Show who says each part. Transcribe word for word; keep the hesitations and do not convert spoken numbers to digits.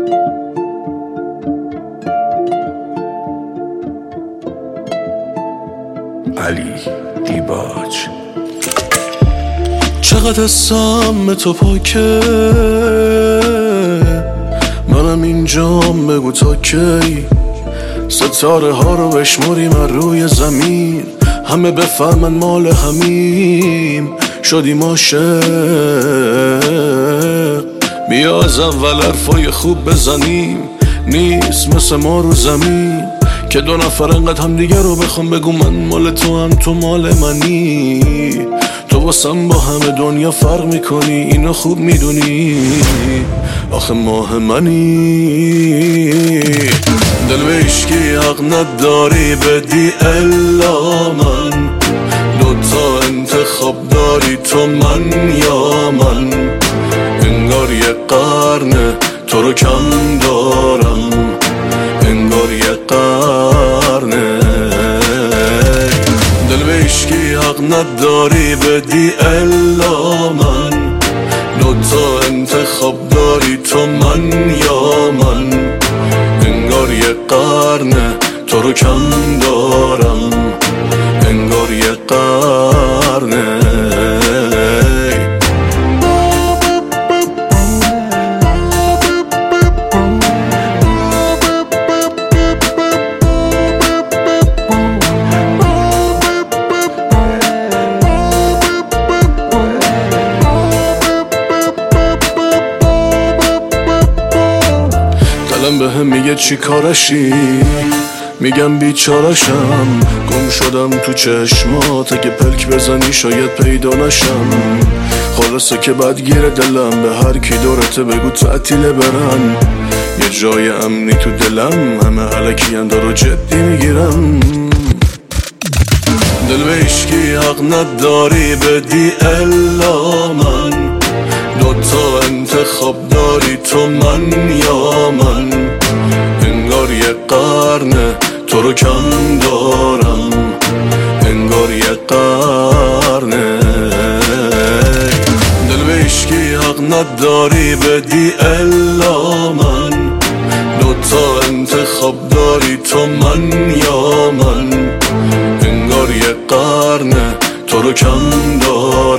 Speaker 1: علی دیباج. چقدر سم تو پاکه، منم اینجام، بگو تا کی ستاره ها رو بشمریم از روی زمین، همه بفهمن مال همیم، شدیم عاشق. بیا از اول حرفای خوب بزنیم، نیست مثل ما رو زمین که دو نفر انقدر هم دیگه رو بخوام بگو من مال تو هم تو مال منی. تو واسم با همه دنیا فرق میکنی، اینو خوب میدونی، آخه ماه منی. دل به عشقی حق نداری بدی الا من، دوتا انتخاب داری تو من یا من. انگار یه قرنه تو رو کم دارم، انگار یه قرنه. دل به عشقی حق نداری بدی الا من، دوتا انتخاب داری تو من یا من. انگار یه قرنه تو رو کم دارم، انگار یه قرنه. دلم به هم میگه چی کارشی، میگم بیچارشم، گم شدم تو چشمات، اگه پلک بزنی شاید پیدا نشم. خلاصه که بدگیر دلم، به هر کی دورته بگو تعطیله برن، یه جای امنی تو دلم، همه علکی اندارو جدی میگیرم. دل به عشقی حق نداری بدی الا من، دوتا انتخاب داری تو من یا من. انگار یه قرنه تو رو کم دارم، انگار یه قرنه. دل به عشقی حق نداری بدی الا من، دوتا انتخاب داری تو من یا من. انگار یه قرنه تو رو کم دارم.